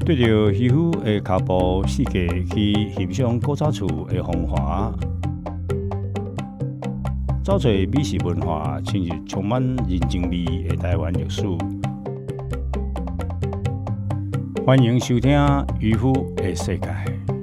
对着渔夫的脚步世界去欣赏古早厝的风华，找找美食文化，深入充满人情味的台湾历史。欢迎收听《渔夫的世界》。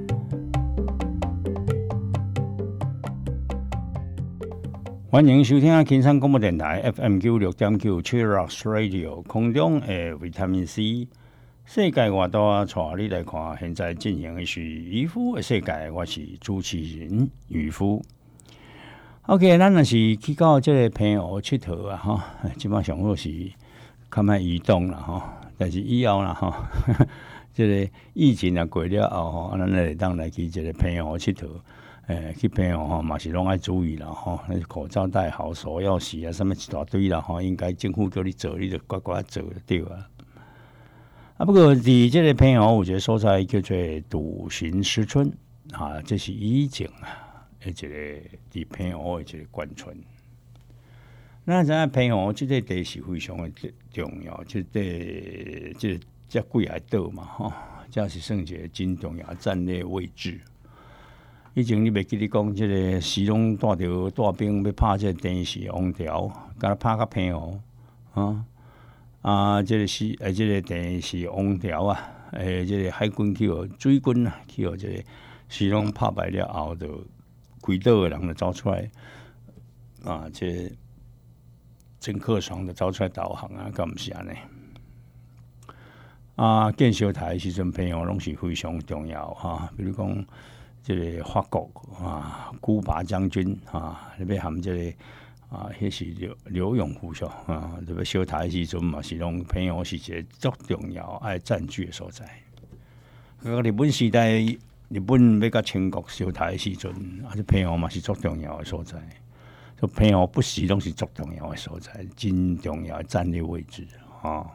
欢迎收听金山广播电台 FM 96.9 Cheers Radio 空中的维他命 C。世界外大带你来看，现在进行的是渔夫的世界，我是主持人渔夫。OK， 咱若是去到这个澎湖佚佗啊，哈，基本上好是较莫移动啦，哈。但是以后啦，哈，这个疫情啊过了后，吼，咱会当来去这个澎湖佚佗。去澎湖吼嘛是拢爱注意啦，吼，口罩戴好，手要洗啊，什么一大堆啦，吼，应该政府叫你做，你就乖乖做就对啊。不过伫这个澎湖有一个所在叫做笃行石村啊，这是以前啊，一个伫澎湖的一个关村。咱知影澎湖这个地是非常的重要，这几个岛嘛，吼，这是算一个真重要的战略位置。以前你袂记得讲，这个时拢带兵要拍这个电视王朝，甲拍到澎湖啊，这个电视王朝啊，这个海军去哦，水军啊去哦，这个时拢拍败了后，就规岛的人就走出来啊，这郑克爽就走出来导航啊，敢毋是安尼？啊，建小台时阵，澎湖拢是非常重要哈，比如讲。这个法国啊，孤拔将军啊，你要含这个啊，迄是刘永虎少啊，特别小台时阵嘛，是拢澎湖是一个足重要爱占据的所在。日本时代，日本要甲清国小台时阵，啊，这澎湖嘛是足重要的所在。所以澎湖不时拢是足重要的所在，真重要的战略位置啊。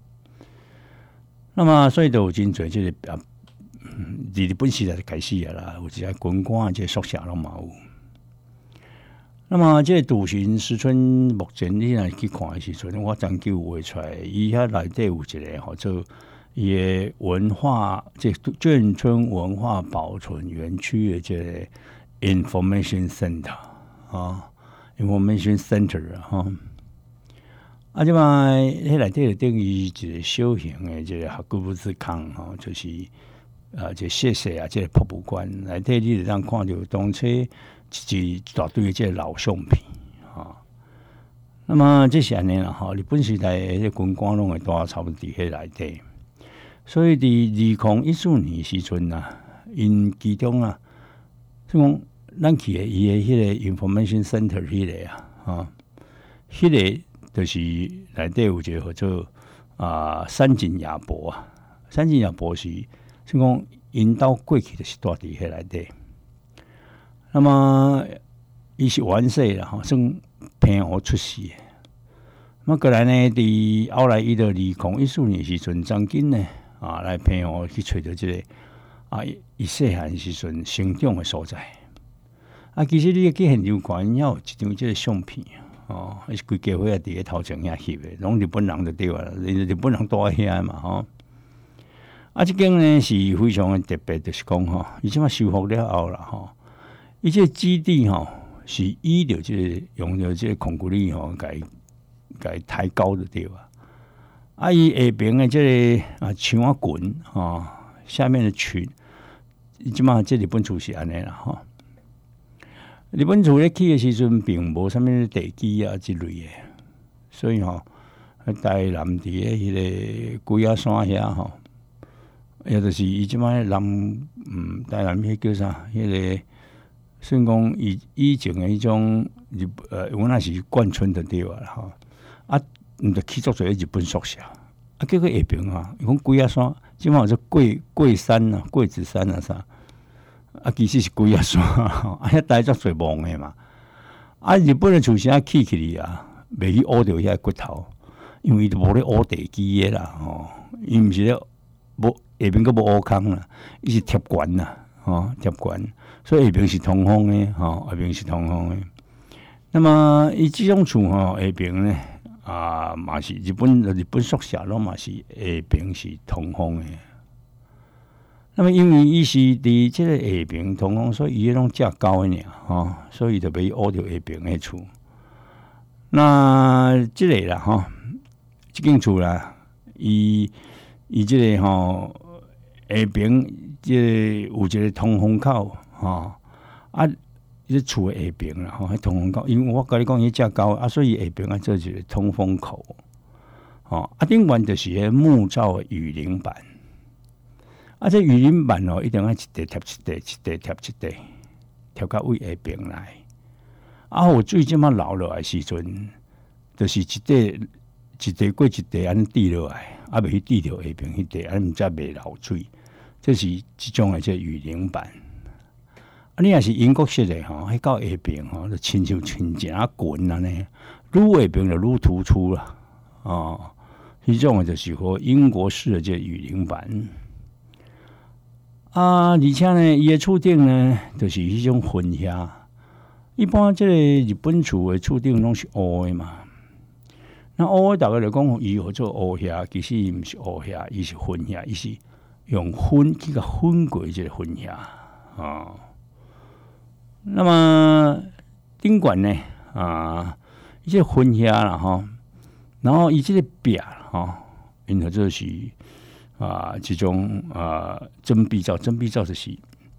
那么，所以都有真侪这个日本时代就开始啦，有一些军官这宿舍拢嘛有。那么这笃行石村目前你若去看的时阵，我研究画出来，伊遐内底有一个吼做伊的文化，这眷村文化保存园区的这个 information center 啊 ，information center 哈。啊，即摆迄内底就等于一个小型的这个哈古布斯康吼，就是。这谢谢啊，这个博物馆内底你就当看到当初一大堆的这个老相片啊。那么这些年啦，哈，日本时代的军官拢会带差不多伫迄内底，所以伫2014年时阵啊，因其中啊，即讲咱去的伊的迄个 information center 迄个啊，迄个就是内底有一个叫做三井亚博啊，三井亚博是。是讲因兜过去就是住伫迄内底，那么伊是完世啦，吼，算澎湖出世的。那过来呢，伫后来伊就2014年时阵，曾经呢来澎湖去找到这个伊细汉时阵成长的所在。其实你去现场看，也有一张这个相片哦，伊是规家伙伫咧头前遐翕的，拢日本人就对啊，日本人住遐嘛，吼。这间呢是非常的特别，就是讲吼，伊即马修复了后啦吼，伊这基地吼是依着这个用着这个孔骨力吼，改抬高的对吧？伊下边的这个墙啊滚吼，下面的群，伊即马这日本厝是安尼啦吼。日本厝咧起的时阵，并无啥物地基啊之类的，所以吼，台南伫咧迄个龟仔山遐吼。也就是伊即摆台南迄叫啥？迄个算讲以前的迄种原来是眷村的对啦吼。毋着起足做日本宿舍。结果下边伊讲龟仔山，即摆做桂山啊、桂子山啊啥。其实是龟仔山，遐待足侪梦的嘛。日本的厝啥起去啊，袂去挖着遐骨头，因为伊都无咧挖地基的啦吼，伊毋是咧无。下边个无挖坑啦，伊是贴管啦，贴管，所以下边是通风的，下边是通风的。那么伊这种厝下边呢嘛是日本宿舍咯，嘛是下边是通风的。 那么因为伊是伫即个下平通风，所以伊迄种价高的尔所以就被挖到下平的厝。那即个啦即间厝啦，伊即个下平即个有一个通风口迄厝的下平啦迄通风口，因为我甲你讲伊价高所以下平做一个通风口顶悬就是迄木造的雨淋板。这雨淋板一定要一块贴一块，一块贴一块，贴到位下边来。有水即马流落来时阵，就是一块过一块安尼滴落来，袂去滴到下边迄块，安尼毋则袂流水。这是即种的这雨淋板。你若是英国式的迄到下边就亲像真正滚安尼，愈下边就愈突出啦。迄种的就是说英国式的这雨淋板。而且呢，伊的厝顶呢，就是迄种混遐。一般即个日本厝的厝顶拢是乌的嘛。那乌的大家就讲伊叫做乌遐，其实伊毋是乌遐，伊是混遐，伊是用粉去甲混过即个混遐那么顶悬呢伊即个混遐啦然后伊即个壁因为这是。这种真壁造就是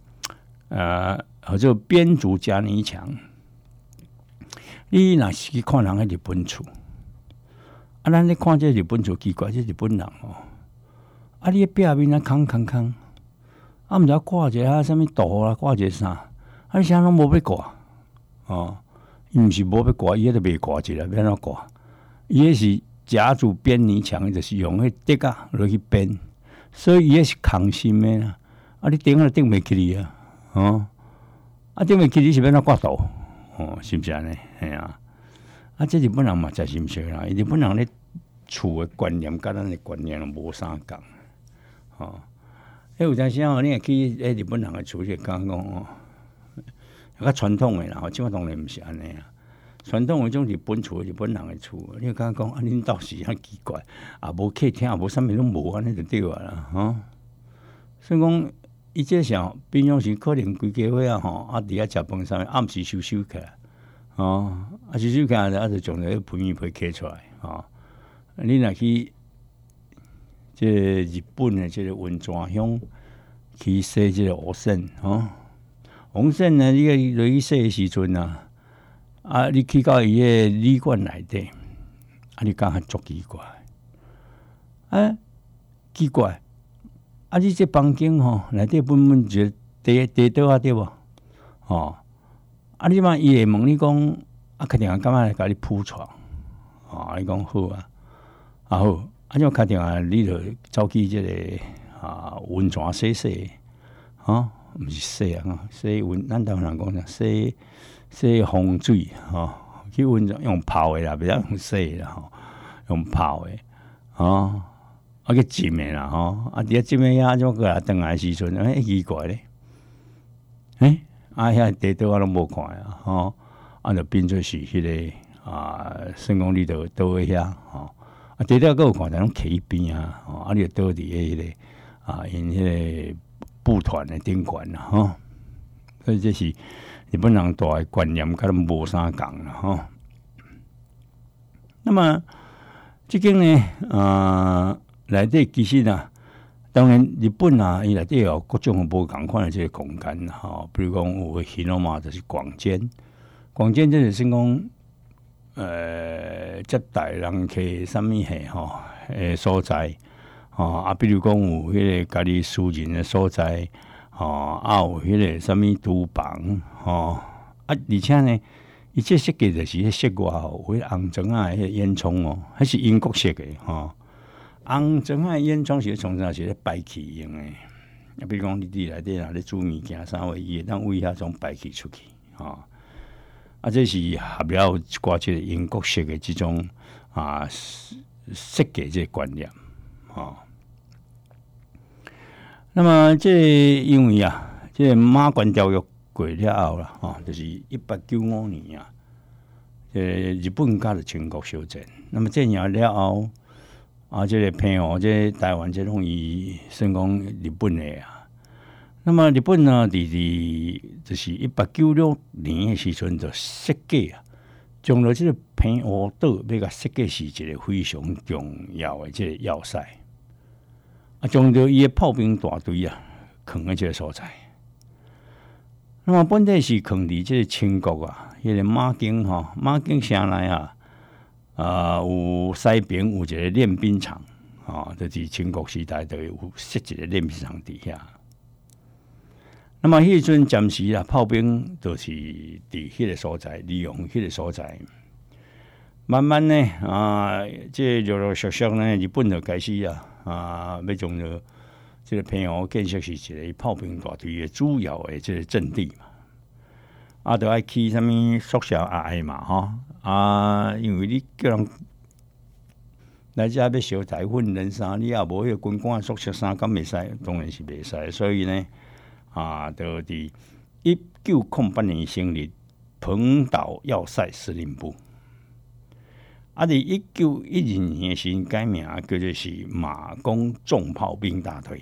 叫编竹夹泥墙。你若是去看人迄日本厝，咱咧看这日本厝奇怪，这日本人你壁面空，毋知挂一个什么图啦，挂一个啥，你啥拢无要挂伊毋是无要挂，伊迄个未挂一个，要怎挂？伊迄是夹住编泥墙，就是用迄竹落去编。所以伊是空心的啦，你顶都顶袂起哩顶袂起你是要怎挂图是毋是安尼？系这日本人嘛真是毋对啦，日本人咧厝的观念甲咱的观念无啥共有阵时你若去日本人的厝，就讲较传统的啦，即摆当然毋是安尼传统的种日本厝，日本人的厝，你敢讲恁倒是遐奇怪，无客厅，无啥物拢无，安尼就对啦所以讲，伊这像平常时可能规家伙伫遐食饭啥物，暗时收起来收起来就将个皮面皮揢出来你若去这日本的这个温泉乡去洗这个温泉温泉呢，你落去洗的时阵你去到伊个旅馆内底，你感觉足奇怪，奇怪，你这房间内底本一个地倒对无？你嘛伊会问你讲，确定干嘛来甲你铺床？你讲好好，就确定你就走去这个温泉洗毋是洗洗温，咱台湾人讲啥洗风水去温泉用泡的啦，袂当用洗啦用泡的去浸的啦伫遐浸的遐种过来转来时阵，奇怪咧，遐地倒我拢无看就变做是迄个算讲你就倒喺遐地倒佫有看，但拢徛伊边你就倒伫迄个因迄个布团的顶悬啦所以这是日本人大的观念，甲咱无啥共啦那么即间呢内底其实当然日本伊内底有各种无共款的这个空间比如讲有个広間就是广间，广间就是算讲接待人客啥物所在比如讲有迄个家己私人的所在有迄个啥物厨房而且呢，伊这设计就是迄室外有迄红砖迄个烟囱迄是英国式的红砖的烟囱是从啥是咧排气用的，比如讲你伫内底若咧煮物件啥话，伊会当为遐种排气出去这是合了一寡即个英国式的即种设计这个观念那么这因为这个马关条约过了后啦就是1895年日本甲着清国相战，那么战赢了后这个平这台湾这种伊算讲日本的那么日本呢，就是1896年的时阵就设计啊，将了这个平和岛要甲设计是一个非常重要的这个要塞啊，将着伊的炮兵大队啊，藏在这个所在。那么本地是藏伫这个清国啊，迄个马京马京城内有西边有一个练兵场就是清国时代就有设一个练兵场伫遐。那么迄阵暂时炮兵就是伫迄个所在，利用迄个所在，慢慢呢这陆陆续续呢，日本就开始要将着这个平和建设是一个炮兵大队的主要的这个阵地嘛，就爱起什么缩小矮嘛因为你叫人来遮要烧台粉人衫，你也无迄个军官宿舍衫，敢袂使？当然是袂使。所以呢，就伫1908年成立彭岛要塞司令部。伫1912年的时候改名叫做是马公重炮兵大队。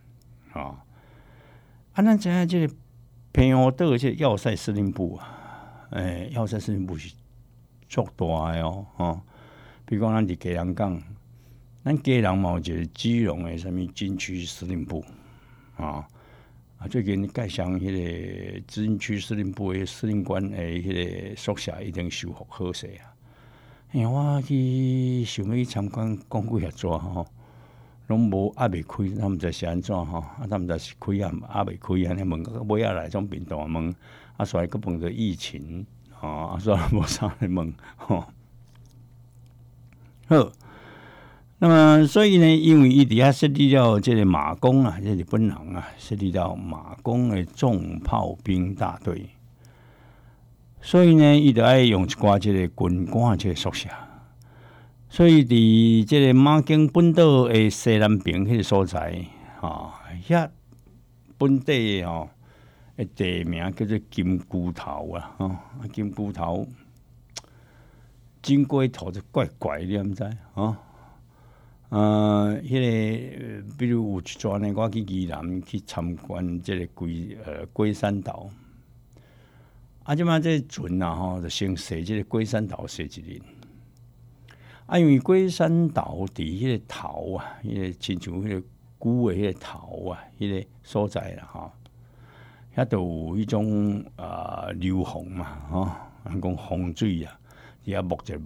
咱知影这个平和岛这个要塞司令部要塞司令部是足大的比如讲，咱伫基隆港，咱基隆嘛有一个基隆的什么军区司令部最近介绍迄个军区司令部的司令官的迄个宿舍已经修复好势我去想要去参观讲几下纸拢无还未开，他们知是安怎他们知是开还未开，安尼问到尾仔来种变动问所以佮碰着疫情所以无啥来问好，那么所以呢，因为伊底下设立了这个马公这日本人设立了马公的重炮兵大队，所以呢，伊就爱用一寡这个军官这个宿舍。所以伫这个马京本岛的西南边迄个所在遐本地的地名叫做金龟头金龟头金龟头就怪怪，你毋知迄个比如有一转呢，我去宜兰去参观这个龟山岛即摆这船就先坐这个龟山岛坐一日。因为龟山岛伫迄个头迄个亲像迄个古的迄个头迄个所在啦遐都有迄种流洪嘛人讲洪水伫遐木一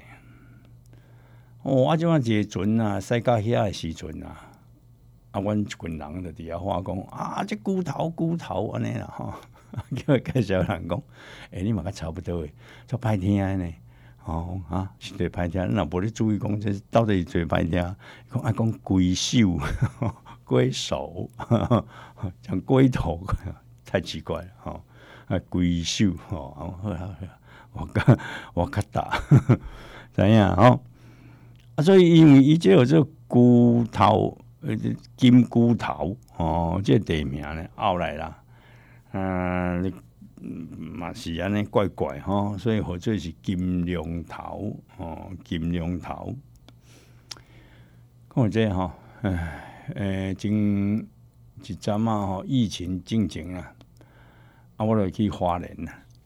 即摆一个船驶到遐的时阵阮一群人就伫遐话讲这骨头安尼啦叫介绍人讲你嘛甲差不多诶，足歹听诶呢。是最歹听，若无你注意讲，这到底是最歹听。讲龟手、龟手，讲龟头，太奇怪了龟手我较大，知影所以因为伊这有这骨头，金骨头这地名呢，后来啦，嘛是安尼怪怪所以或者是金龙头金龙头。讲这前一阵疫情进前我就去花莲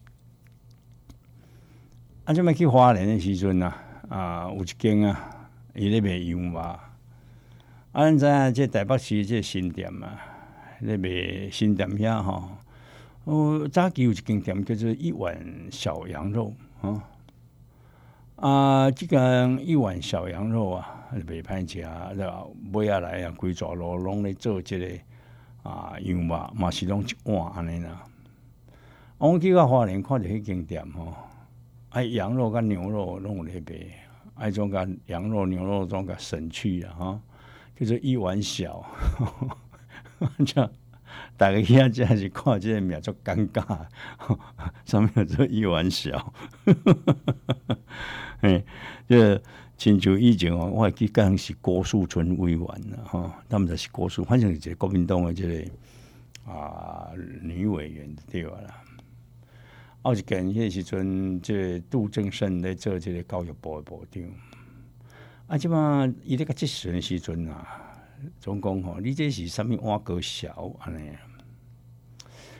即摆去花莲的时阵有一间伊咧卖羊肉咱知影这台北市这新店咧卖新店遐早期有一间店叫做一碗小羊肉这间一碗小羊肉袂歹食，买下来规座路拢咧做这个羊肉，嘛是拢一碗安尼啦。我去到花莲看到迄间店羊肉甲牛肉拢有咧卖，种甲羊肉牛肉种甲省去叫做一碗小。大家遐真是看这个名足尴尬，上面有做一碗小，这亲像以前我还记得是郭树春委员他们就是郭树，反正是一个国民党的这个女委员对啦。有一件迄时阵，这杜正胜咧做这个教育部的部长，即摆伊咧甲质询的时阵总讲你这是啥物碗糕小安尼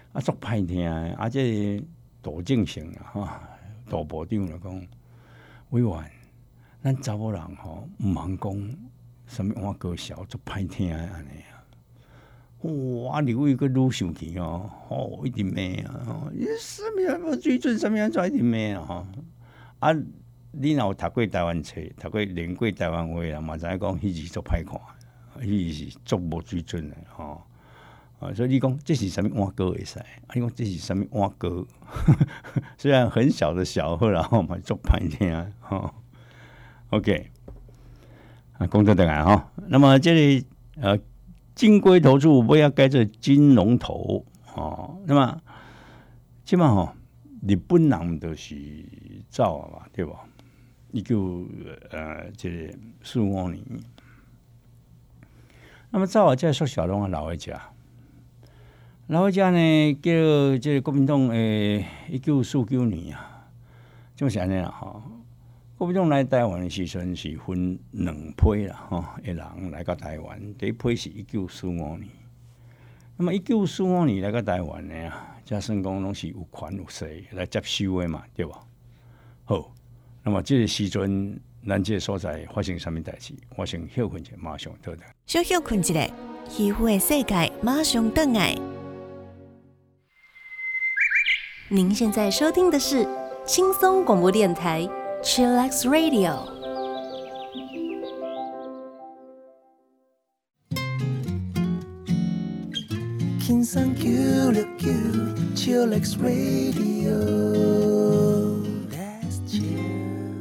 啊，足歹听的。啊，这杜正成啊，杜部长就讲，委员，咱查某人毋通讲什么碗糕小足歹听的安尼啊。哇！刘伟个愈生气一直骂啊！你什么水准，什么样一直骂啊！啊，你若有读过台湾册，读过练过台湾话啦，嘛知影讲迄字足歹看，迄是足无水准的所以你讲这是什么碗糕会使？你讲这是什么碗糕？虽然很小的小好啦，嘛足歹听OK， 讲到倒来那么这里金龟头处不要盖着金龙头那么即嘛日本人就是走嘛，对吧？一九这个45年，那么走啊，这缩小拢啊留喺遮，留喺遮呢，叫这个国民党1949年啊，就是安尼啦国民党来台湾的时阵是分两批啦，的人来到台湾。第一批是1945年，那么1945年来到台湾的才算讲拢是有权有势来接收的嘛，对吧？好，那么这个时阵，咱这个所在发生什么代志？发生休困者马上倒来， 小休困一下，渔夫的世界马上倒来。您现在收听的是轻松广播电台。Chillax Radio， 轻松969 Chillax Radio，Let's chill。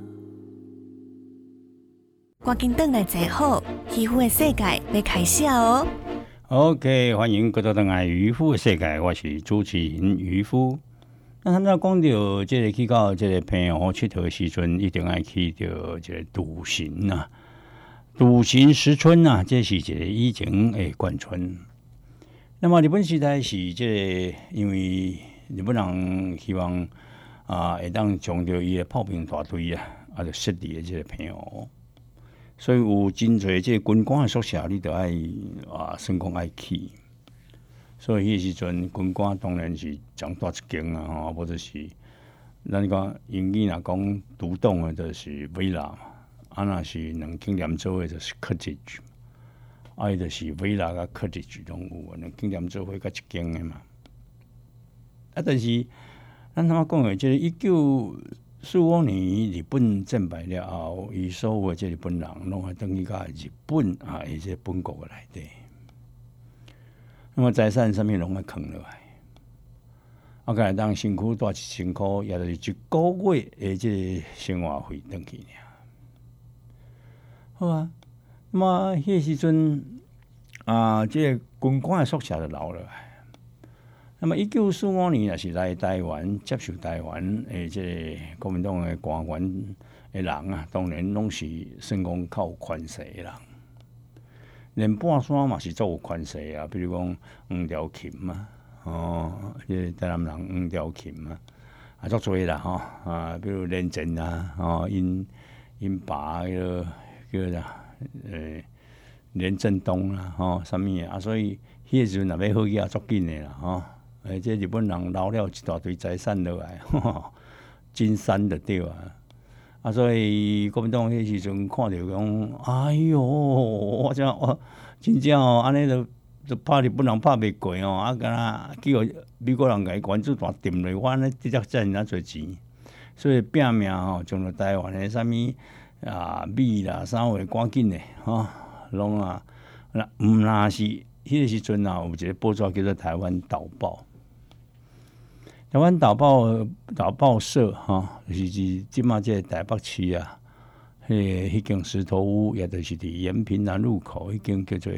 赶紧回来坐好，渔夫的世界要开始哦。 OK， 欢迎各位回来渔夫的世界，我是主持人渔夫。那他们讲到这个去到这个澎湖佚佗的时阵，一定要去到这个杜神啊，杜神石村啊，这是一个以前的眷村。那么日本时代是这个，因为日本人希望会当将着伊的炮兵大队就设立的这个澎湖，所以有真侪这个军官的宿舍，你都爱算讲爱去。所以迄时阵，军官当然是讲带一间或者是咱讲英语若讲独栋的，就是villa嘛。若是两间连做的，就是 cottage。伊就是villa甲 cottage 拢有两间连做伙甲一间的嘛。但是咱他讲的，即1945年日本战败了后，伊所有的这日本人拢还等于甲日本伊这本国的内底。那么财产上面拢会藏落来，可能当辛苦带辛苦，也就是一个月的这个生活费回去尔。好啊，那么迄个时阵这个军官的宿舍就留落来。那么1945年也是来台湾接受台湾的这个国民党的官员的人当然拢是算讲较有权势的人。连半山嘛是足有权势比如讲黄条琴这台南人黄条琴足多啦比如连震因爸叫啥连震东啦啥物所以迄个时阵若要好起足紧的啦这日本人留了一大堆财产落来金山就对所以国民党迄时阵看到讲，哎哟，我真正安尼就拍日本人拍袂过敢若结果美国人甲伊原子弹掂落，我安尼直接赚人侪钱，所以拼命将了台湾的啥物米啦啥货赶紧的拢毋若是迄个时阵有一个报纸叫做《台湾导报》。台湾导报社就是即马这台北市迄间石头屋，也就是伫延平南路口迄间叫做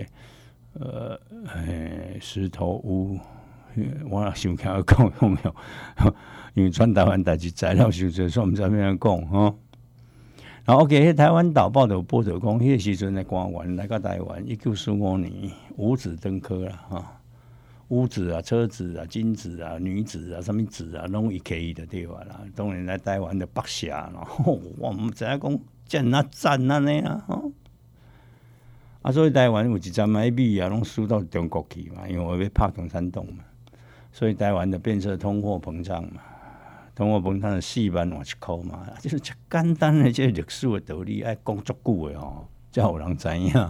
石头屋。我想起来讲因为传台湾代志材料实在，所以毋知要安讲然后 OK， 台湾导报就报道讲，迄个时阵的官员来到台湾，1945年五子登科啦屋子车子金子女子什么子拢一起的对吧啦？当然来台湾的北下我唔知影讲真赞安尼所以台湾有一站米拢输到中国去嘛，因为要拍共产党嘛。 所以台湾的变色通货膨胀嘛，通货膨胀的4万换1块嘛，就是这简单的这历史的道理，爱讲足久的哦，才有人知影。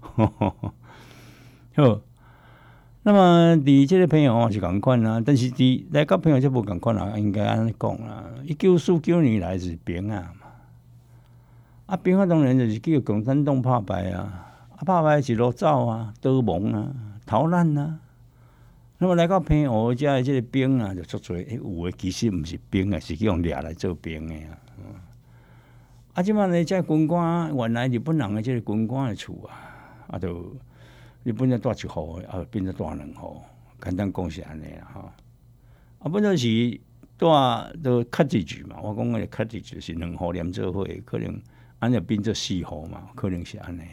好，那么伫这个朋友是共款啦，但是伫来甲朋友就无共款啦，应该安尼讲啦。1949年来是平啊嘛，啊平啊当然就是叫共产党拍败啊，啊拍败是落走啊、逃亡啊、逃难啊。那么来到平湖遮的这个兵啊，就足多，有的其实毋是兵啊，是去用掠来做兵的啊。啊，即摆呢，这军官原来日本人的这个军官的厝啊，啊，就日本人带1户的，啊，变成带2户，简单讲是安尼啦吼。啊，本来是带都克制住嘛，我讲的克制住是2户连做伙，可能安尼变做4户嘛，可能是安尼。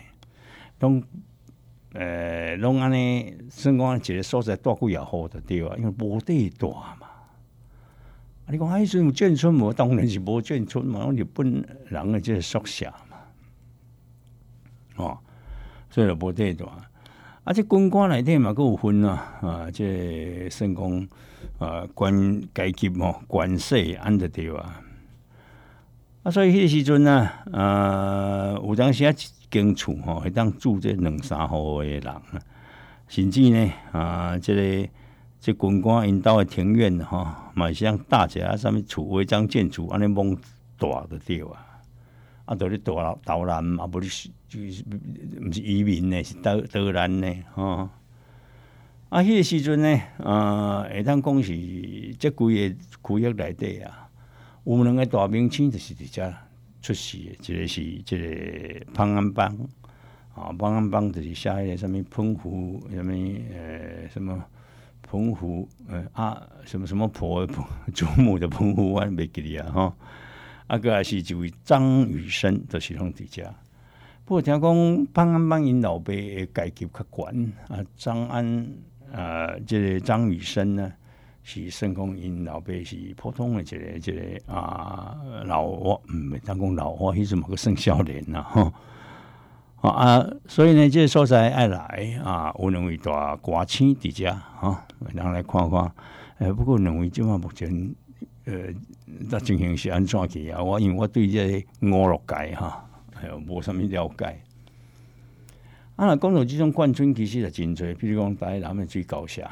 拢安尼，算讲一个所在带几啊户就对啊，因为无地大嘛。啊，你讲迄阵有眷村无？当然是无眷村嘛，日本人的这个宿舍嘛，哦，所以就无地大。啊，这军官内底嘛，佫有分啊，这算讲官阶级吼，官势安就对啊。啊，所以迄个时阵啊，有当时啊。间厝吼，会当住这2、3户的人，甚至呢这军官因兜的庭院吼，嘛是像大家啥物厝违章建筑安尼蒙大就对啊，啊，就咧投篮嘛，无是就是毋是移民呢，是投篮呢吼。啊，迄个时阵呢，会当讲是这规个区域内底啊，有2个大明星就是伫遮出世的，一个是这个潘安邦啊，潘安邦就是写迄个什么澎湖什么澎湖什么婆祖母的澎湖湾袂记哩啊吼，啊个还是一位张雨生，就是拢伫遮。不过听讲潘安邦因老爸的阶级较悬啊，这个张雨生呢。是算讲因老爸是普通的一个老我，袂当讲老我，迄阵嘛个算少年啦吼。所以呢，这个所在爱来啊，有2位大歌星伫遮吼，人来看看。不过2位即马目前情形是安怎去啊？因为我对这个5、6届哈，无啥物了解。啊，讲到这种冠军，其实也真多，比如讲台南的水高峡。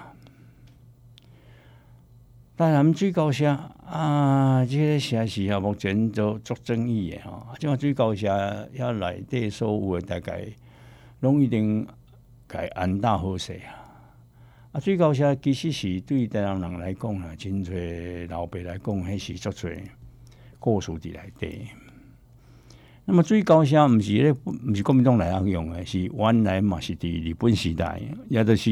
台南水高峡啊，这个城市啊，目前都足争议的吼。即个水高峡遐内底所有的大概，拢一定该安大好势啊。啊，水高峡其实是对台南人来讲啊，真侪老辈来讲，迄是足侪故事伫内底。那么水高峡毋是国民党来用的，是原来嘛是伫日本时代，也就是。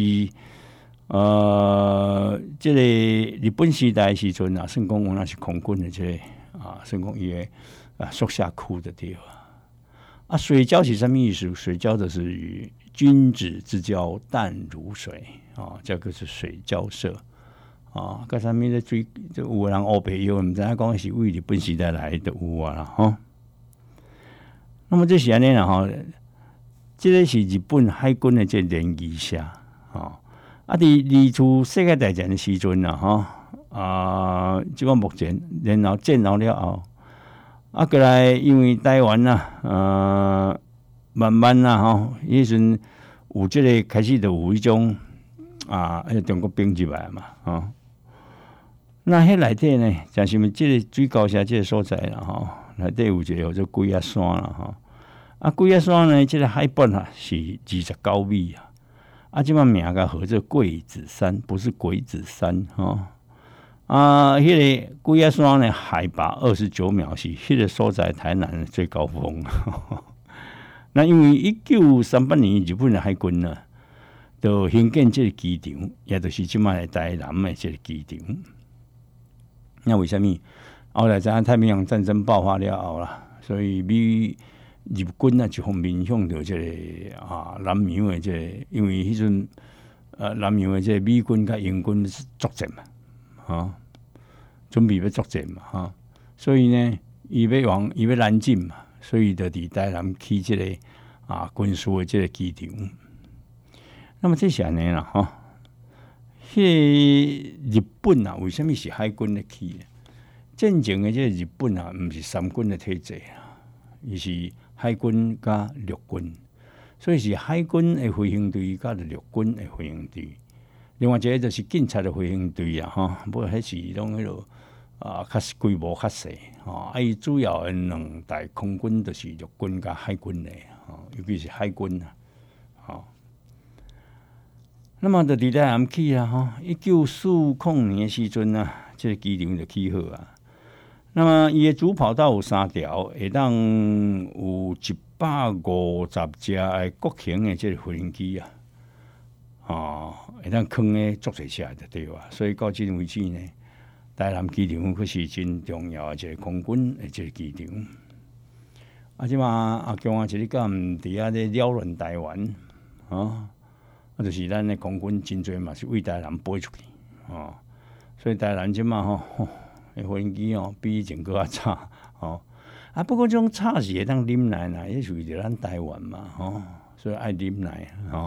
这个日本时代时阵啊，算讲有那是空军的这个算讲伊的宿舍区的地方。啊，水交是什么意思？水交就是与君子之交淡如水啊，这个是水交社啊。个上面的水，就有人黑白有，毋知影讲是为日本时代来的有啊啦吼。那么这是安尼啦吼，这个是日本海军的这联谊社啊。啊！伫2次世界大战的时阵啊，即个目前然后战后了后，啊，过来因为台湾慢慢迄阵有即个开始就有一种中国兵入来嘛，那迄内底呢，像是即个水高峡即个所在啦，内底有一个叫做龟仔山啦，龟仔山呢，即个海拔是29米啊。即摆名个号做桂子山，不是鬼子山迄个龟仔山呢，海拔29秒是迄个所在台南的最高峰。那因为1938年日本的海军呢，就兴建这个机场，也就是即摆台南的这个机场。那为什么？后来在太平洋战争爆发了后啦，所以日军一方面向着这个南洋的这个，因为迄阵南洋的这个美军甲英军作战嘛，准备要作战嘛，所以呢，伊要南进嘛，所以就伫台南起这个军事的这个机场。那么这是安尼啦日本啊，为什么是海军的去？战前的这日本啊，不是三军的体制啊，伊是海军加陆军，所以是海军的飞行队加陆军的飞行队。另外一个就是警察的飞行队啊，哈，不过迄是拢迄落啊，较规模较细啊。伊主要的两大空军就是陆军加海军的啊，尤其是海军啊，好。那么就伫台南起啊，哈，1940年的时阵啊，这个机场就起好啊。那么伊的主跑道有3条，会当有150架的国型的这个飞行机啊，会当放咧足侪车就对啊。所以到今为止呢，台南机场佫是真重要的一个空军的这个机场。啊，即嘛阿强啊，一日敢毋伫遐咧扰乱台湾啊？就是咱的空军真侪嘛是为台南飞出去所以台南即嘛吼，飞行机比以前搁较差啊。不过这种差是会当忍耐啦，也属于咱台湾嘛所以爱忍耐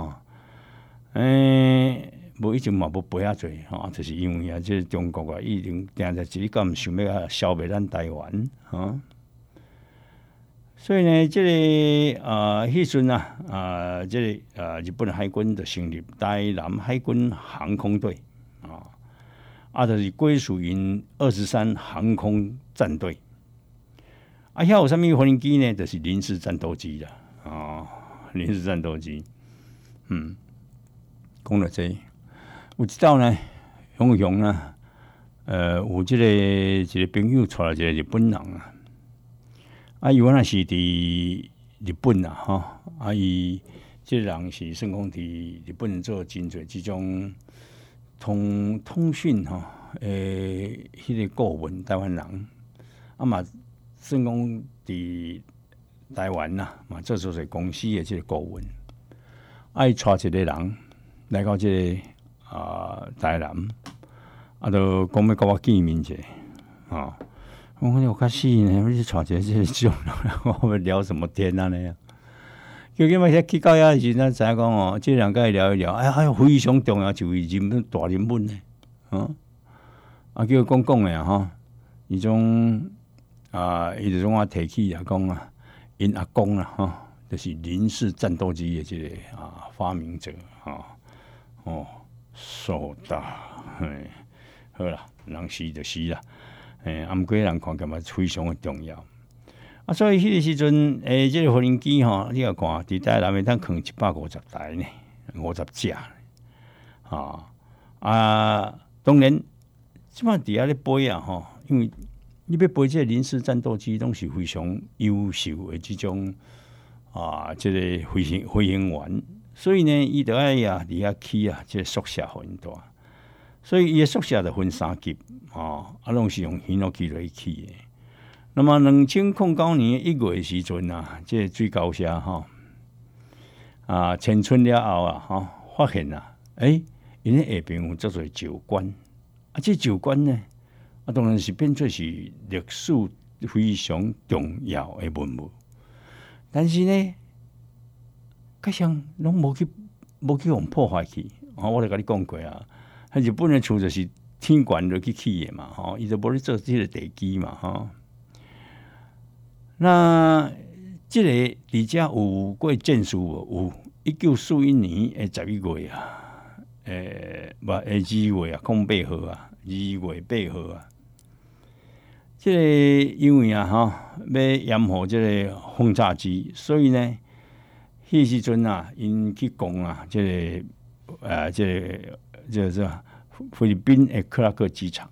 无以前嘛无飞遐济就是因为这中国啊，已经定在一日敢想要消灭咱台湾所以呢，这个迄阵啊，这个日本海军就成立台南海军航空队就是归属于23航空战队遐有啥物飞行机呢？就是临时战斗机啦临时战斗机。讲到这，有一道呢，雄呢，有一个朋友带来一个日本人伊原来是伫日本伊这个人是算讲伫日本做真侪这种通讯迄个顾问，台湾人嘛算讲伫台湾嘛做侪公司的这个顾问，伊带一个人来到这个台南，就讲要跟我见面者我讲有较死呢，我去带一个这种人，我要聊什么天啊？呢？究竟嘛去到遐时阵，知影讲这两个聊一聊，非常重要，就日大人物呢，叫伊讲的伊种伊就种我提起讲因阿公就是临时战斗机的这个发明者そうだ，好啦，人死就死啦。毋过人看起嘛非常的重要所以迄个时阵，这个飞行机你要看，伫台南面当放150台呢，50架当然，即摆伫遐咧飞因为你要飞这个临时战斗机，拢是非常优秀的这种这个飞行员，所以呢，伊就爱伫遐起这个宿舍很大。所以伊的宿舍就分3级拢是用飞机来起的。那么2009年1月时阵这个水高社迁村了后发现因下边有足侪旧馆这旧馆呢当然是变做是历史非常重要的文物，但是呢，好像拢无去互破坏去我就甲你讲过日本的厝就是天管落去起的嘛，伊就无咧做这个地基嘛，那这个而且有过证书，有1941年11月2月08号2月8号这个因为要掩护这个轰炸机，所以呢，迄时阵因去攻这个菲律宾的克拉克机场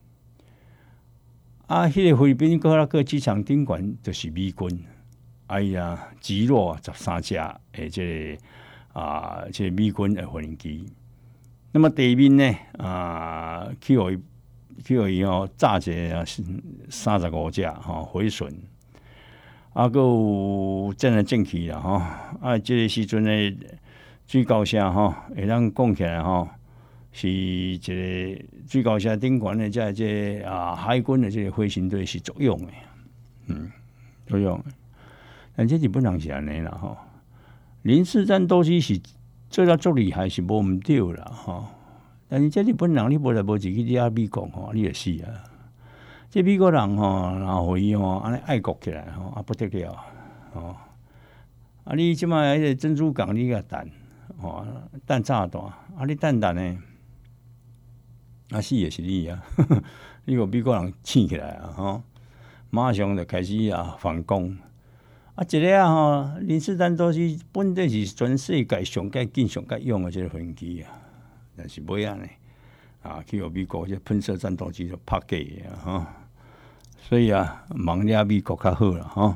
迄个菲律宾克拉克机场顶管就是美军击落13架的这个美军的飞行机。那么地面呢去互伊炸者35架毁损还有震来震去啦这个时阵的水高社会当讲起来是一个水高社顶悬的这海军的这个飞行队是作用的，作用的。但这日本人是安尼啦临时战斗机是做到足厉害是无毋对啦但是这日本人你无来无去去掠美国吼，你会死啊！这美国人吼，然后互伊吼安尼爱国起来吼，不得了哦！你即摆迄个珍珠港你甲弹吼，弹炸弹，你弹呢？死也是你啊！你个美国人醒起来啊吼，马上就开始反攻。一个吼，林士丹都是本地是全世界上界紧、上界用的这个飞机啊，但是尾仔呢去互美国这喷射战斗机就拍假的吼，所以盲掠美国较好啦吼。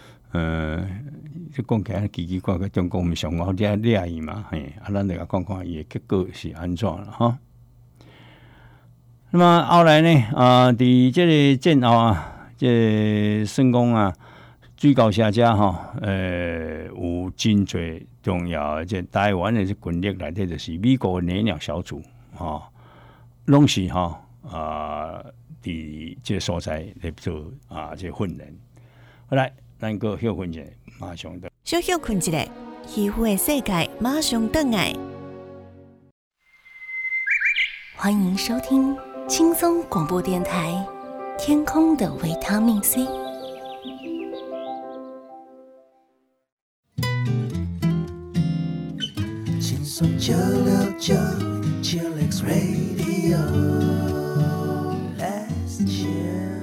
即讲起来奇奇怪怪，中国毋上好掠伊嘛，嘿，咱就讲看伊的结果是安怎啦吼。那么后来呢伫这个战后这算讲水高下家有真侪重要的这台湾的军力内底，就是美国的联鸟小组拢是伫这个所在来做这训练。好来，咱个休困一下，马上的小休困一下，渔夫的世界马上回来。欢迎收听轻松广播电台《天空的维他命 C》。 轻松969 Chillax Radio Let's chill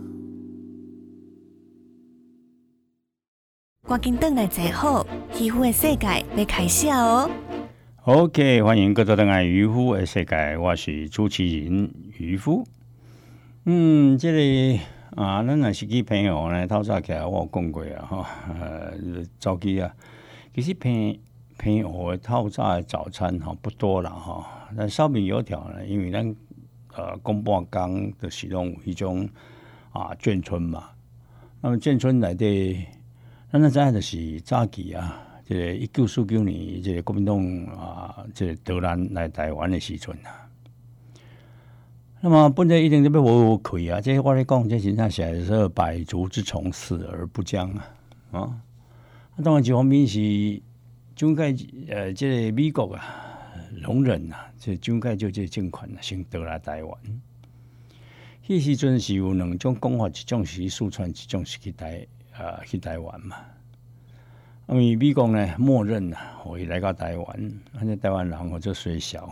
赶紧回来坐好，渔夫的世界要开始哦。 OK， 欢迎各位回来渔夫的世界，我是主持人渔夫。这个咱若是去朋友呢，透早起来我有讲过早起其实朋友的透早的早餐不多啦但烧饼油条呢，因为咱公半工就是拢有迄种眷村嘛。那么眷村内底，咱知影就是早期这个1949年，这个国民党这个导览来台湾的时阵那么本来一定就要无开这我咧讲，这真正是说百足之虫，死而不僵当然一方面是蒋介这个美国容忍这蒋介石这个政权先倒来台湾。迄时阵是有两种讲法，一种是四川，一种是去台湾嘛。因为美国呢默认互伊来到台湾，咱台湾人就衰小。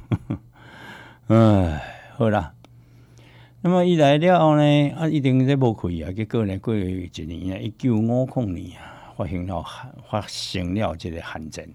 好啦。那么伊来了后呢，一定在无开结果呢过一年1950年发生了这个韩战。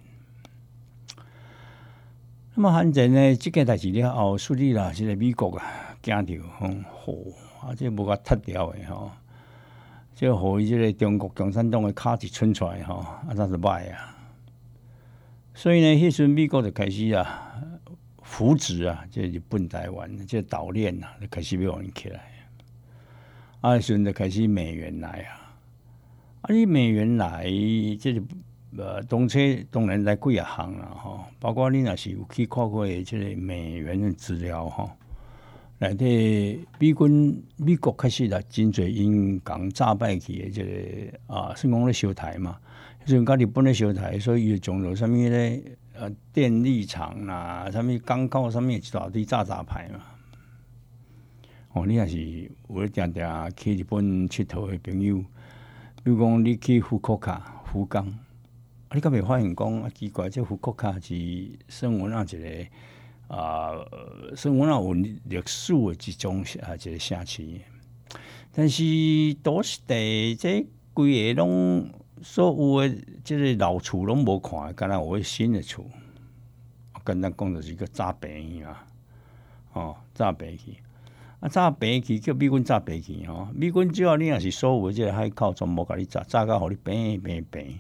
那么韩战呢，这个代志了后，属于这个美国惊着这无甲踢掉的这互伊这个中国共产党的卡一伸出来那是歹所以呢，迄时美国就开始扶植这日本台湾这岛链就开始要用起来迄时就开始美元来你美元来，这是东车当然来几项啦包括你若是有去看过这个美元的资料内底美国开始真侪因港炸败去的这个算讲咧烧台嘛，所以甲日本咧烧台，所以伊就种到啥物咧电力厂啦，啥物港口啥物一大堆炸牌嘛。你若是有咧定定去日本佚佗的朋友，比如讲你去福冈，你敢袂发现讲奇怪，这福冈是算有一个。算我有历史的一种一个城市，但是都市地这规个拢所有的这个老厝拢无看，敢若有新的厝。简单讲就是个炸平去炸平去。炸平去叫美军炸平去美军只要你若是所有的这个海口全部甲你炸到互你平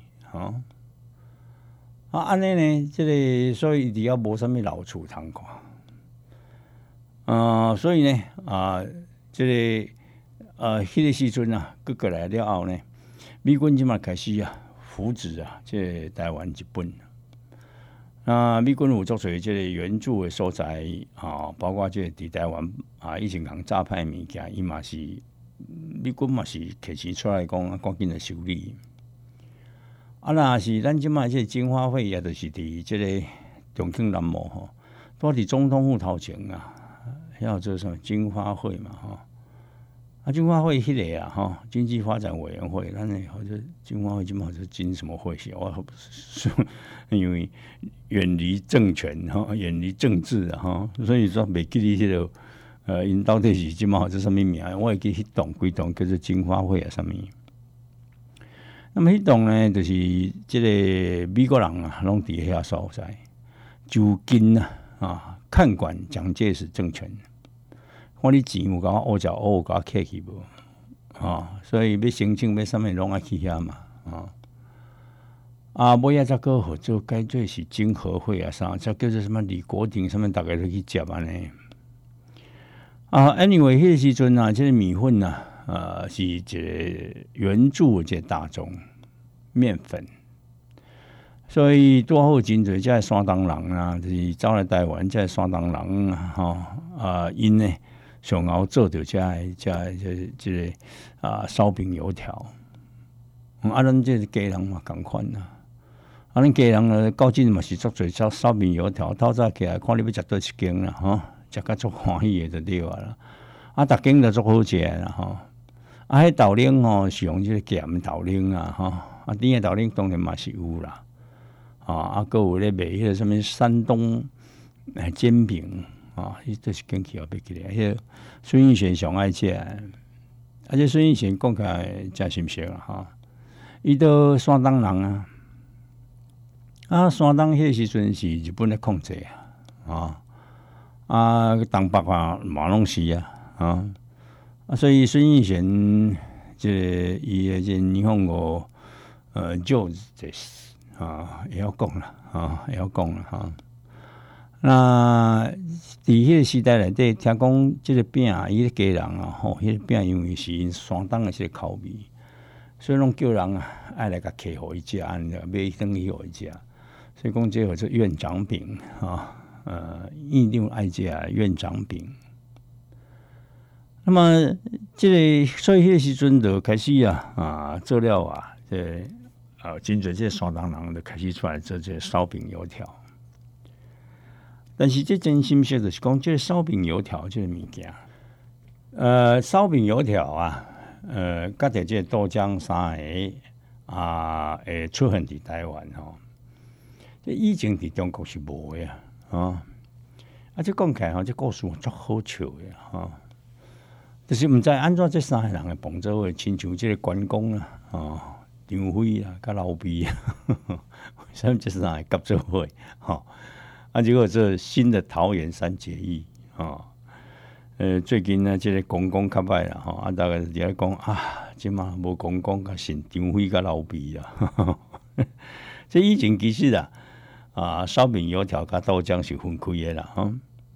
安尼呢，这个所以伊遐无啥物老厝通看。所以呢，这个迄个时阵佮过来了后呢，美军即马开始扶植这个台湾日本。美军有足侪这个援助的所在包括这个伫台湾以前共炸歹物件，伊嘛是美军嘛是摕钱出来讲赶紧来修理。若是咱即卖这个经花费，也就是伫这个重庆南路多伫总统府头前啊，要做什么经发会嘛经发会迄个啊经济发展委员会，咱呢或者经发会今嘛是经什么会是？我因为远离政权远离政治所以说袂记哩迄个因到底是今嘛是什么名？我会记迄栋几栋叫做经发会什么？那么迄栋呢，就是这个美国人拢伫遐所在，就近看管蒋介石政权。看你钱有甲我乌脚乌甲我客气无所以要申请要啥物拢爱去遐嘛尾仔才个合作，该做是经合会啥，才叫做什么李国鼎什么，大家都去接安尼anyway， 迄个时阵这个米粉是一个援助这大众面粉，所以多好真侪这山东人就是走来台湾，这山东人因呢。上后做到这个烧饼油条，咱这家人嘛同款咱家人到今嘛是做做烧饼油条，透早起来看你要食倒一间啦食甲足欢喜的就对啦。逐间都足好食啦迄豆奶是用这个咸豆奶甜的豆奶当然嘛是有啦还有咧卖迄个什么山东煎饼。伊都是跟起要记咧，迄个孙运璇上爱食，且孙运璇讲起来真熟悉伊都山东人山东迄个时阵是日本咧控制东北嘛拢是所以孙运璇这伊的这日本語就这也要讲啦也要讲啦那伫迄个时代内底，听讲即个饼，伊个家人迄个饼因为是因山东的即个口味，所以拢叫人爱来甲客互伊食，买等去互伊食。所以讲这个是院长饼院长爱食院长饼。那么所以迄个时阵就开始做了这真侪这山东人就开始出来做这烧饼油条。但是这真心实就是讲，这个烧饼油条这个物件，烧饼油条甲着这豆浆三个会出现伫台湾这以前伫中国是无的这讲起来这故事足好笑的就是毋知安怎这三个人会碰做伙，亲像这个关公张飞甲老毕为什么这三个夹做伙结果这新的桃园三结义最近呢，这个公公较歹啦大概是在讲即嘛无公公甲信张飞甲老毕啦这以前其实烧饼油条甲豆浆是分开的啦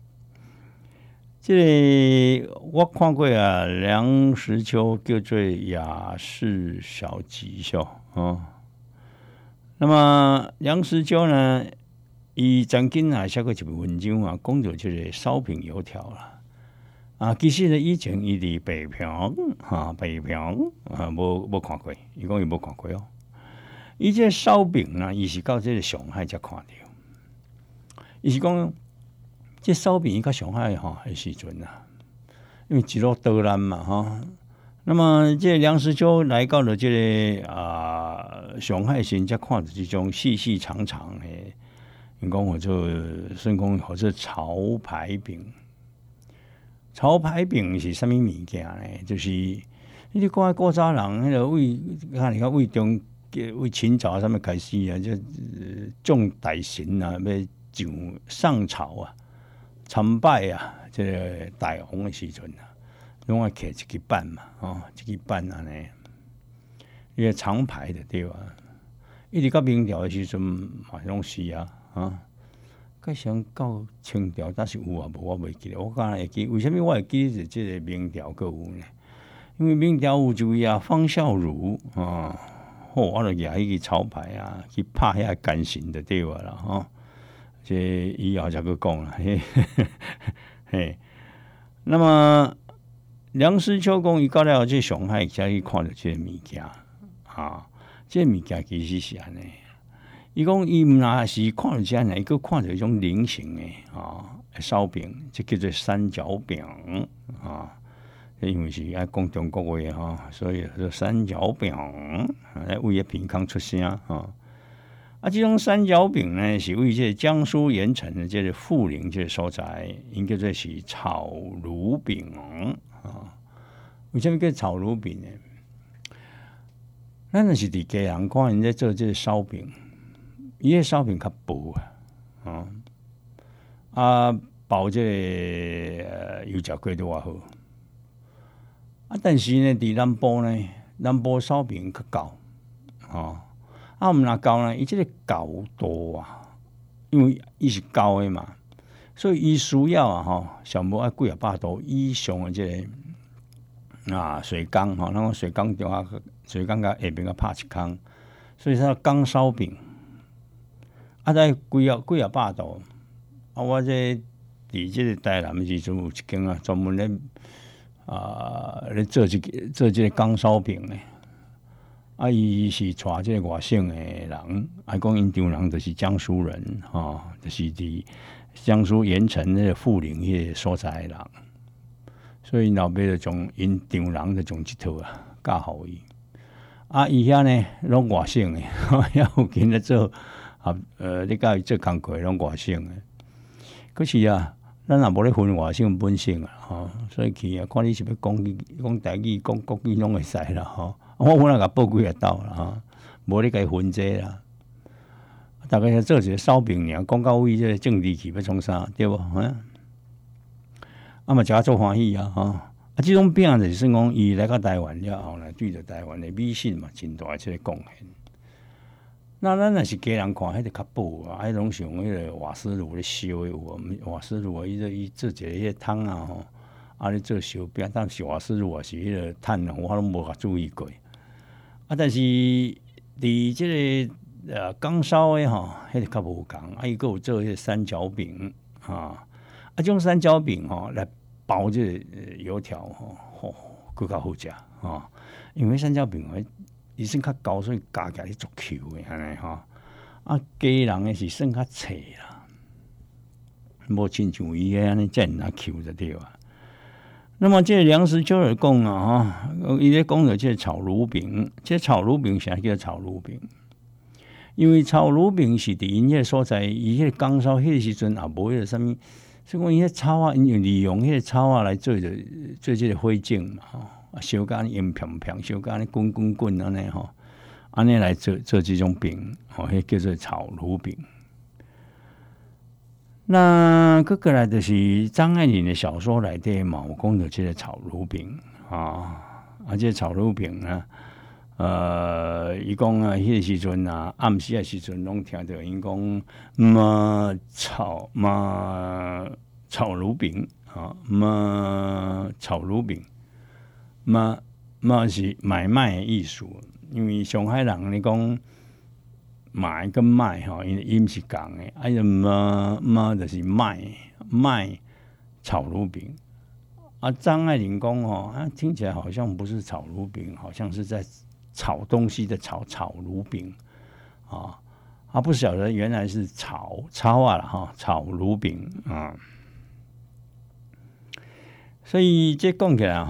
这个我看过梁实秋叫做雅士小吉秀那么梁实秋呢？伊曾经写过一篇文章讲到这个烧饼油条啦其实呢，以前伊伫北平无看过，伊讲伊无看过伊这烧饼伊是到这个上海才看到。伊是讲这烧饼伊到上海的时阵因为一路导览嘛那么这梁实秋来到了这个上海时，才看到这种细细长长的。因讲我就算讲或者潮牌饼，潮牌饼是啥物物件呢？就是你看古早人迄个为中为清朝上面开始这众大臣要上朝参拜这个大王的时阵拢要摕一支板嘛一支板尼，伊个长牌的对吧？一直到明朝的时阵嘛拢是该想到清朝，但是有无我袂记得。我刚才会记，为什么我会记是这个明朝个有呢？因为明朝有一位方孝孺我就举迄个潮牌去拍遐奸臣的对话啦这以后才去讲啦嘿。那么梁实秋讲伊到了这上海才去看到这个物件这个物件其实是安尼。 伊讲伊毋若是看到遮呢，伊佫看到一种菱形诶烧饼，即叫做三角饼啊。因为是爱讲中国话所以说三角饼来为平康出声这种三角饼呢，是为这江苏盐城的这个富林这个所在，应该这是炒卤饼为什么叫炒卤饼呢？咱若是伫家人看人在做这个烧饼，伊个烧饼较薄包这个油炸粿都偌好但是呢，伫南部呢，南部烧饼较厚毋若厚呢，伊即个厚度因为伊是厚的嘛，所以伊需要上无爱几百度以上的即个水缸咱讲水缸中水缸甲下边甲拍一空，所以它缸烧饼在几百度我这伫即个台南时阵有一间专门咧咧做即个缸烧饼诶伊是带即个外省诶人，讲因丈人就是江苏人就是伫江苏盐城迄个富林迄个所在诶人，所以老爸就从因丈人就从即套教互伊伊遐呢拢外省诶遐有今咧做你甲伊做工课拢外省诶，可是咱也无咧分外省本省所以去看你是要讲台语、讲国语拢会使啦我本来甲报几下斗啦无咧甲伊分这啦。大概做一个烧饼尔，讲到位这个政治去要创啥对无嘛食做欢喜即种饼就是算讲伊来到台湾了后呢，对着台湾的美信嘛，真大即个贡献。那咱若是家人看，迄就较薄迄拢是用迄个瓦斯炉咧烧的有瓦斯炉伊做一个迄个汤咧做烧饼，但是瓦斯炉是迄个炭我拢无甲注意过但是伫即个缸烧的迄个较无共伊佫有做迄个三角饼这种三角饼来包即个油条佫较好食因为三角饼伊算较高，所以加起来是足 Q 的安尼家人的是算较脆啦，无亲像伊安尼真那 Q 就对啊。那么这梁实秋尔讲伊咧讲的这炒卤饼，这炒卤饼啥叫炒卤饼？因为炒卤饼是伫因迄个所在，伊迄个缸烧迄个时阵也无迄个啥物，所以讲伊迄草因利用迄个草来做这个火种嘛烧甲烟片片，烧甲滚滚滚安尼安尼来做这种饼迄叫做炒卤饼。那过来就是张爱玲的小说内底嘛，有讲到这个炒卤饼这个炒卤饼呢，伊讲迄个时阵暗时的时阵，拢听到因讲炒卤饼炒卤饼是买卖的意思，因为上海人咧讲。买跟卖因为音是共的就是卖炒卤饼张爱玲讲听起来好像不是炒卤饼，好像是在炒东西的炒卤饼不晓得原来是炒炒卤饼所以这讲起来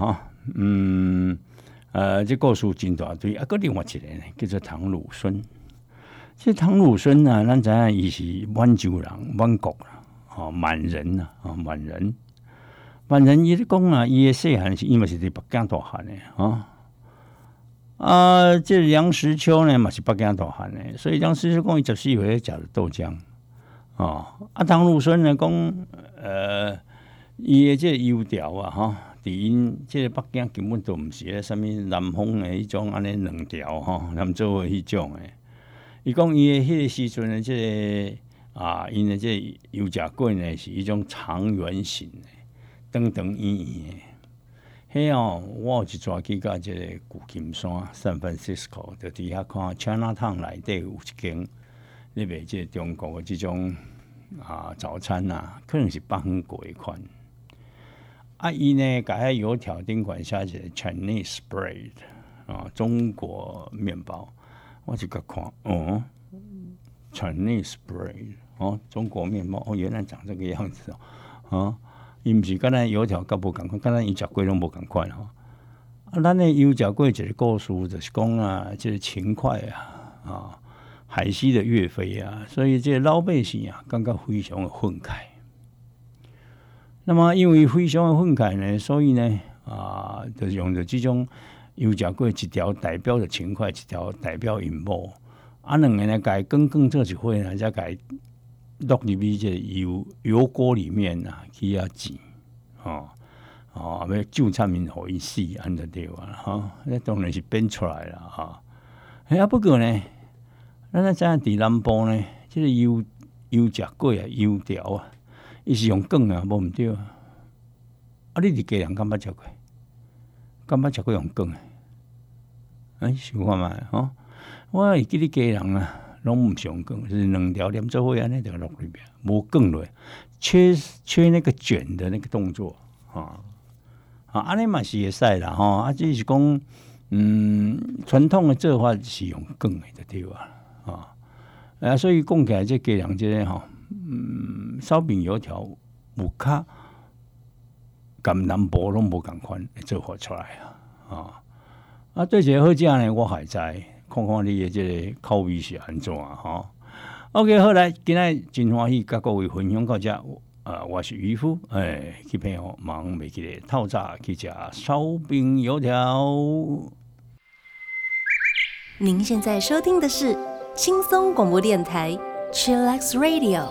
这故事真大堆还有另外一个呢叫做唐鲁孙。这唐鲁孙咱知影伊是满洲人、满国满人满人伊咧讲伊的细汉是因为是伫北京大汉的这梁实秋呢嘛是北京大汉的，所以梁实秋讲伊14岁食着豆浆唐鲁孙呢讲伊的这个油条伫因这个北京根本都毋是咧啥物南方的迄种安尼两条南州的迄种的。伊讲伊迄个时阵的这个因的这个油炸粿呢是一种长圆形的，长长圆圆的。迄我有一撮去到这个旧金山 San Francisco， 就伫遐看 Chinatown 内底有一间咧卖这个中国的这种早餐可能是北方过一款。伊呢甲遐油条顶管写一个 Chinese bread 中国面包。我就甲看 Chinese bread 哦，中国面包哦，原来长这个样子哦，伊毋是跟咱油条甲无共款，跟咱油炸粿拢无共款吼。啊，咱的油炸粿一个故事就是讲啊，这个秦桧啊，海西的岳飞啊，所以这个老百姓啊，感觉非常的愤慨。那么因为非常的愤慨呢，所以呢就用着这种油炸粿一条代表着秦桧，一条代表尹某，啊，两个呢，甲更做一伙呢，再甲落入去这油锅里面呐，去煮要救惨民互伊死，安就对啊，那当然是编出来啦不过呢，咱知影伫南部呢，这个油炸粿啊，油条啊，伊是用梗啊，无毋对啊。你伫家人敢捌食过？敢捌食过用梗诶？想看觅我会记你家人啊，拢毋是用梗，就是两条连做伙安尼就落里边，无梗落，缺那个卷的那个动作安尼嘛是会使啦只是讲传统的做法是用梗的就对啊，所以讲起来这家人这个烧饼油条有较甘南部拢无共款的做法出来对这个好食呢，我还知看看你的这个口味是安怎OK， 好来，今日真欢喜，甲各位分享到这。我是渔夫，去朋友忙袂记得透早去吃烧饼油条。 您现在收听的是轻松广播电台 Chillax Radio。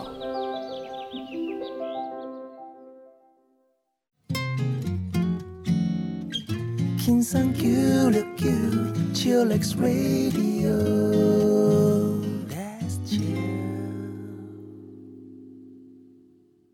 轻松969 Chillax Radio。